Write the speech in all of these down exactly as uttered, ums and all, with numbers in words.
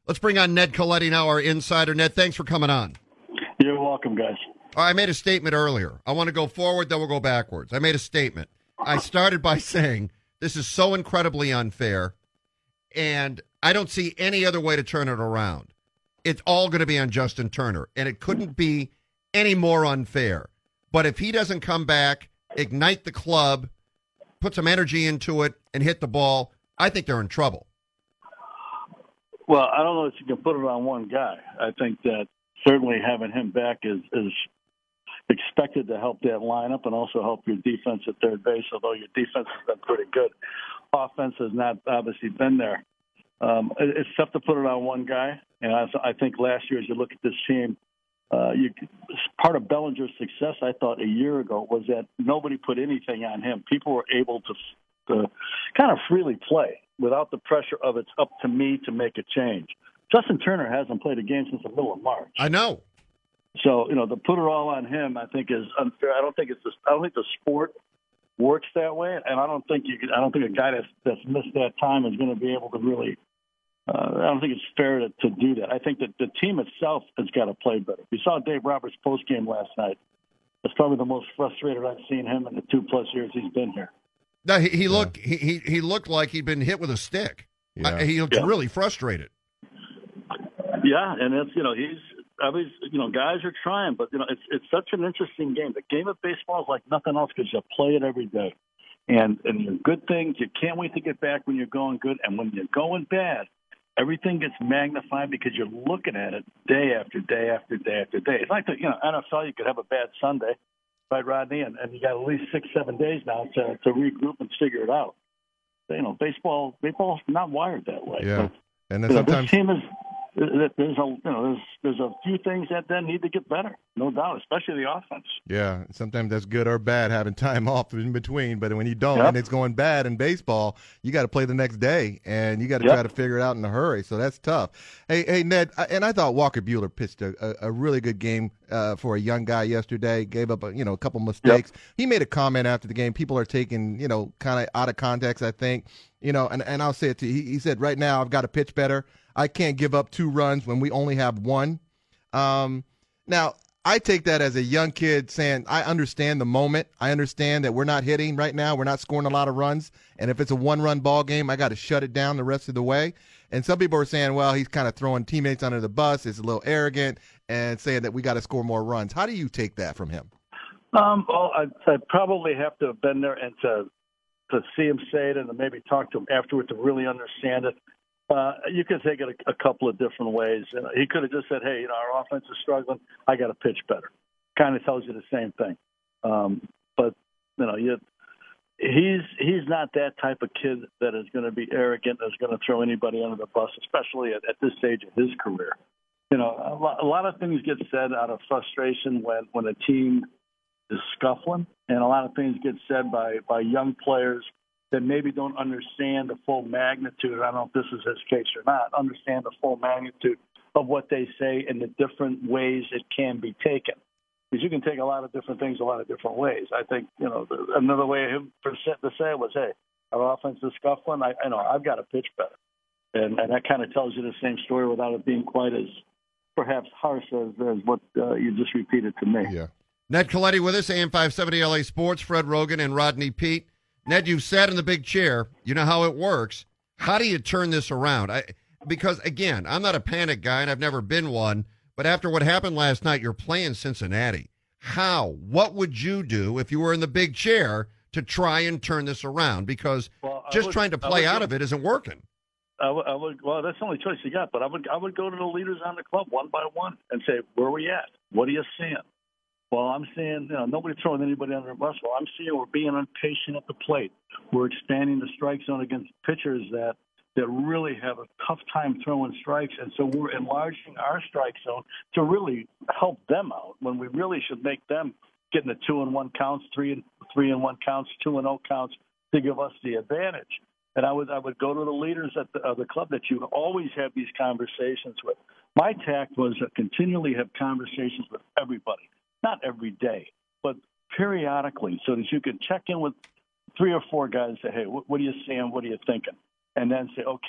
Let's bring on Ned Colletti now, our insider. Ned, thanks for coming on. You're welcome, guys. All right, I made a statement earlier. I want to go forward, then we'll go backwards. I made a statement. I started by saying this is so incredibly unfair, and I don't see any other way to turn it around. It's all going to be on Justin Turner, and it couldn't be any more unfair. But if he doesn't come back, ignite the club, put some energy into it, and hit the ball, I think they're in trouble. Well, I don't know if you can put it on one guy. I think that certainly having him back is, is expected to help that lineup and also help your defense at third base, although your defense has been pretty good. Offense has not obviously been there. Um, it, it's tough to put it on one guy. And I, I think last year, as you look at this team, uh, you, part of Bellinger's success, I thought, a year ago was that nobody put anything on him. People were able to, to kind of freely play without the pressure of it's up to me to make a change. Justin Turner hasn't played a game since the middle of March. I know. So, you know, to put it all on him, I think is unfair. I don't think it's. Just, I don't think the sport works that way, and I don't think you. Could, I don't think a guy that's that's missed that time is going to be able to really. Uh, I don't think it's fair to, to do that. I think that the team itself has got to play better. You saw Dave Roberts' post game last night. It's probably the most frustrated I've seen him in the two plus years he's been here. No, he, he looked he, he he looked like he'd been hit with a stick. Yeah. Uh, he looked yeah. really frustrated. Yeah, and it's you know he's obviously you know guys are trying, but you know it's it's such an interesting game. The game of baseball is like nothing else because you play it every day, and and your good things you can't wait to get back when you're going good, and when you're going bad, everything gets magnified because you're looking at it day after day after day after day. It's like the you know N F L, you could have a bad Sunday, right, Rodney, and, and you got at least six seven days now to to regroup and figure it out. You know, baseball baseball's not wired that way. Yeah, but, and then you know, sometimes this team is. There's a you know there's there's a few things that then need to get better, no doubt, especially the offense. Yeah, sometimes that's good or bad having time off in between. But when you don't, Yep. and it's going bad in baseball, you got to play the next day, and you got to Yep. try to figure it out in a hurry. So that's tough. Hey, hey, Ned, I- and I thought Walker Buehler pitched a, a, a really good game uh, for a young guy yesterday. Gave up a, you know a couple mistakes. Yep. He made a comment after the game. People are taking you know kind of out of context, I think. You know, and, and I'll say it to you. He, he said, right now I've got to pitch better. I can't give up two runs when we only have one. Um, now, I take that as a young kid saying, I understand the moment. I understand that we're not hitting right now. We're not scoring a lot of runs. And if it's a one-run ball game, I got to shut it down the rest of the way. And some people are saying, well, he's kind of throwing teammates under the bus. It's a little arrogant and saying that we got to score more runs. How do you take that from him? Um, well, I'd, I'd probably have to have been there and to to see him say it and to maybe talk to him afterward to really understand it. Uh, you could take it a, a couple of different ways. You know, he could have just said, hey, you know, our offense is struggling. I got to pitch better. Kind of tells you the same thing. Um, but, you know, you, he's he's not that type of kid that is going to be arrogant, that's going to throw anybody under the bus, especially at, at this stage of his career. You know, a lot, a lot of things get said out of frustration when, when a team is scuffling, and a lot of things get said by, by young players that maybe don't understand the full magnitude. I don't know if this is his case or not, understand the full magnitude of what they say and the different ways it can be taken. Because you can take a lot of different things a lot of different ways. I think, you know, another way him to say it was, hey, our offense is scuffling. I, I know I've got to pitch better. And, and that kind of tells you the same story without it being quite as perhaps harsh as, as what uh, you just repeated to me. Yeah. Ned Colletti with us, A M five seventy L A Sports, Fred Rogan and Rodney Peete. Ned, you've sat in the big chair. You know how it works. How do you turn this around? I, because, again, I'm not a panic guy, and I've never been one. But after what happened last night, you're playing Cincinnati. How? What would you do if you were in the big chair to try and turn this around? Because well, just would, trying to play out go, of it isn't working. I would, I would, well, that's the only choice you got. But I would, I would go to the leaders on the club one by one and say, where are we at? What are you seeing? Well, I'm seeing, you know, nobody throwing anybody under the bus. Well, I'm seeing we're being impatient at the plate. We're expanding the strike zone against pitchers that, that really have a tough time throwing strikes. And so we're enlarging our strike zone to really help them out when we really should make them getting the two and one counts, three and three and one counts, two and oh counts to give us the advantage. And I would I would go to the leaders at the, of the club that you always have these conversations with. My tact was to continually have conversations with everybody. Not every day, but periodically, so that you could check in with three or four guys and say, hey, what, what are you seeing? What are you thinking? And then say, okay,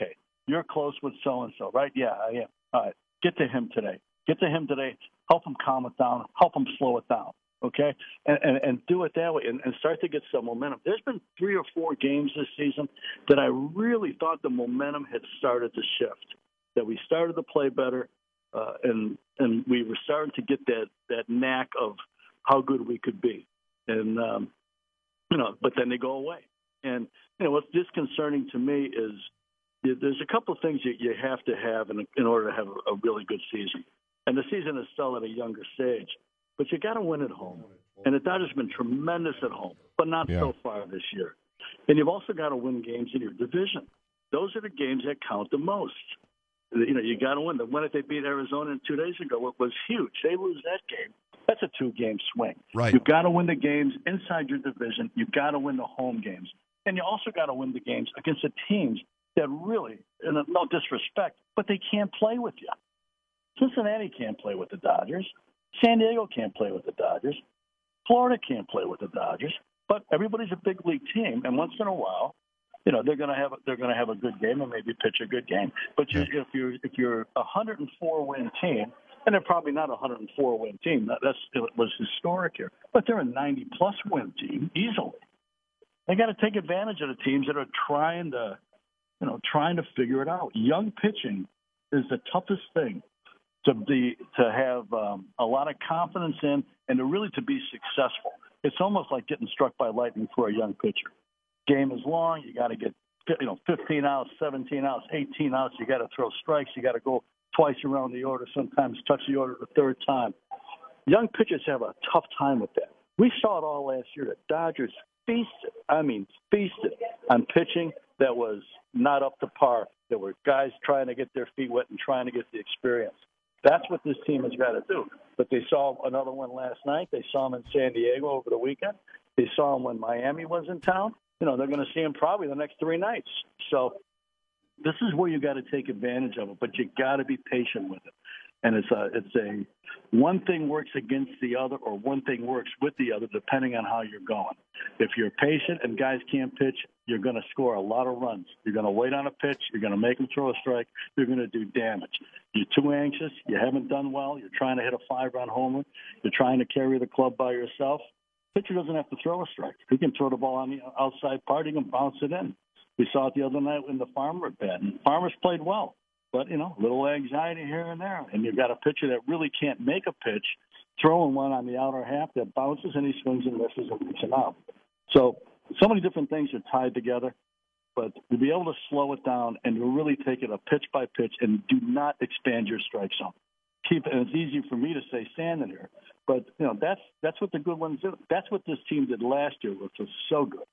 you're close with so-and-so, right? Yeah, I am. All right, get to him today. Get to him today. Help him calm it down. Help him slow it down, okay? And and, and do it that way and, and start to get some momentum. There's been three or four games this season that I really thought the momentum had started to shift, that we started to play better, uh, and and we were starting to get that, that knack of how good we could be. And, um, you know, but then they go away. And, you know, what's disconcerting to me is there's a couple of things that you have to have in, in order to have a, a really good season. And the season is still at a younger stage. But you got to win at home. And the Dodgers have been tremendous at home, but not yeah. so far this year. And you've also got to win games in your division. Those are the games that count the most. You know, you got to win. The win that they beat Arizona two days ago was huge. They lose that game. That's a two-game swing. Right. You've got to win the games inside your division. You've got to win the home games. And you also got to win the games against the teams that really, and no disrespect, but they can't play with you. Cincinnati can't play with the Dodgers. San Diego can't play with the Dodgers. Florida can't play with the Dodgers. But everybody's a big league team, and once in a while, you know they're going to have a, they're going to have a good game and maybe pitch a good game. But you, if you're if you're a one hundred four win team, and they're probably not a one hundred four win team. That that's, it was historic here, but they're a ninety plus win team easily. They got to take advantage of the teams that are trying to, you know, trying to figure it out. Young pitching is the toughest thing to be to have um, a lot of confidence in, and to really to be successful. It's almost like getting struck by lightning for a young pitcher. Game is long. You got to get, you know, fifteen outs, seventeen outs, eighteen outs. You got to throw strikes. You got to go twice around the order. Sometimes touch the order the third time. Young pitchers have a tough time with that. We saw it all last year. The Dodgers feasted. I mean, feasted on pitching that was not up to par. There were guys trying to get their feet wet and trying to get the experience. That's what this team has got to do. But they saw another one last night. They saw him in San Diego over the weekend. They saw him when Miami was in town. You know, they're going to see him probably the next three nights. So this is where you got to take advantage of it, but you got to be patient with it. And it's a, it's a one thing works against the other, or one thing works with the other, depending on how you're going. If you're patient and guys can't pitch, you're going to score a lot of runs. You're going to wait on a pitch. You're going to make them throw a strike. You're going to do damage. You're too anxious. You haven't done well. You're trying to hit a five-run homer. You're trying to carry the club by yourself. Pitcher doesn't have to throw a strike. He can throw the ball on the outside part. He can bounce it in. We saw it the other night in the Farmer at bat. And Farmer's played well. But, you know, a little anxiety here and there. And you've got a pitcher that really can't make a pitch, throwing one on the outer half that bounces and he swings and misses and makes it out. So, so many different things are tied together. But to be able to slow it down and to really take it a pitch by pitch and do not expand your strike zone. Keep it, and it's easy for me to say standing here. But, you know, that's that's what the good ones do. That's what this team did last year, which was so good.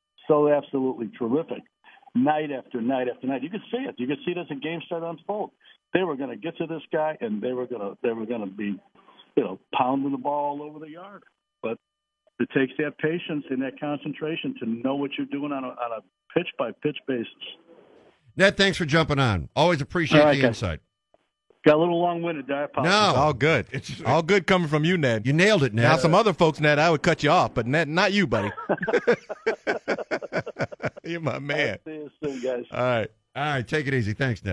So absolutely terrific. Night after night after night, you could see it. You could see it as the game started to unfold. They were going to get to this guy, and they were going to they were going to be, you know, pounding the ball all over the yard. But it takes that patience and that concentration to know what you're doing on a on a pitch by pitch basis. Ned, thanks for jumping on. Always appreciate right, the guys. insight. Got a little long-winded. I apologize. No, It's all good. It's all good coming from you, Ned. You nailed it, Ned. Now, some other folks, Ned, I would cut you off, but Ned, not you, buddy. You're my man. See you soon, guys. All right. All right, take it easy. Thanks, Ned.